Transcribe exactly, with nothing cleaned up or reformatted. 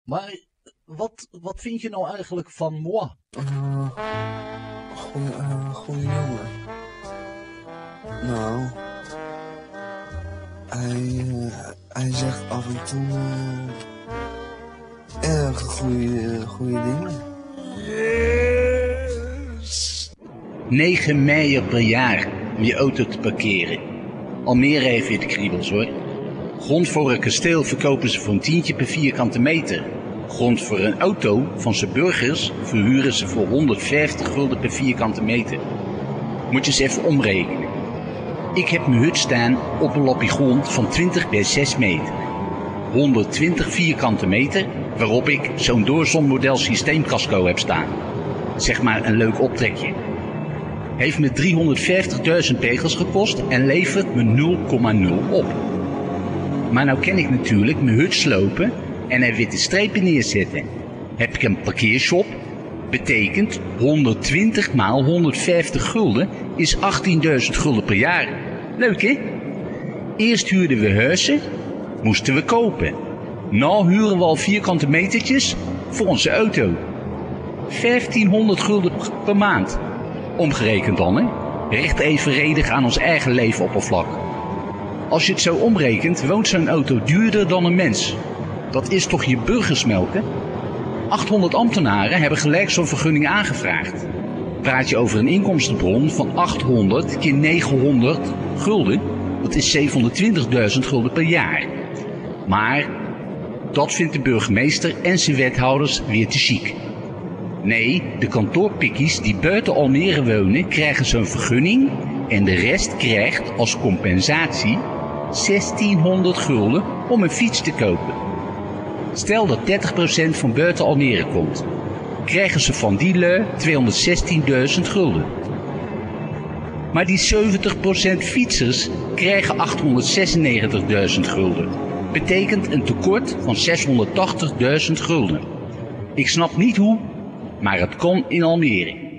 Maar wat, wat vind je nou eigenlijk van moi? Uh, goeie, uh, goeie jongen. Nou, hij, uh, hij zegt af en toe uh, erg goede, goede dingen. Yes! negen meijer per jaar om je auto te parkeren. Almere heeft weer de kriebels hoor. Grond voor een kasteel verkopen ze voor een tientje per vierkante meter. Grond voor een auto van zijn burgers verhuren ze voor honderdvijftig gulden per vierkante meter. Moet je eens even omrekenen. Ik heb mijn hut staan op een lappie grond van twintig bij zes meter. honderdtwintig vierkante meter waarop ik zo'n doorzonmodel systeemcasco heb staan. Zeg maar een leuk optrekje. Heeft me driehonderdvijftigduizend pegels gekost en levert me nul komma nul op. Maar nou kan ik natuurlijk mijn hut slopen en er witte strepen neerzetten. Heb ik een parkeershop? Betekent honderdtwintig maal honderdvijftig gulden is achttienduizend gulden per jaar. Leuk hè? Eerst huurden we huizen, moesten we kopen. Nou huren we al vierkante metertjes voor onze auto. vijftienhonderd gulden per maand. Omgerekend dan hè? Recht evenredig aan ons eigen leefoppervlak. Als je het zo omrekent, woont zo'n auto duurder dan een mens. Dat is toch je burgersmelken? achthonderd ambtenaren hebben gelijk zo'n vergunning aangevraagd. Praat je over een inkomstenbron van achthonderd keer negenhonderd gulden, dat is zevenhonderdtwintigduizend gulden per jaar. Maar dat vindt de burgemeester en zijn wethouders weer te chic. Nee, de kantoorpikkies die buiten Almere wonen krijgen zo'n vergunning en de rest krijgt als compensatie zestienhonderd gulden om een fiets te kopen. Stel dat dertig procent van buiten Almere komt, krijgen ze van die lui tweehonderdzestienduizend gulden. Maar die zeventig procent fietsers krijgen achthonderdzesennegentigduizend gulden. Betekent een tekort van zeshonderdtachtigduizend gulden. Ik snap niet hoe, maar het kon in Almere.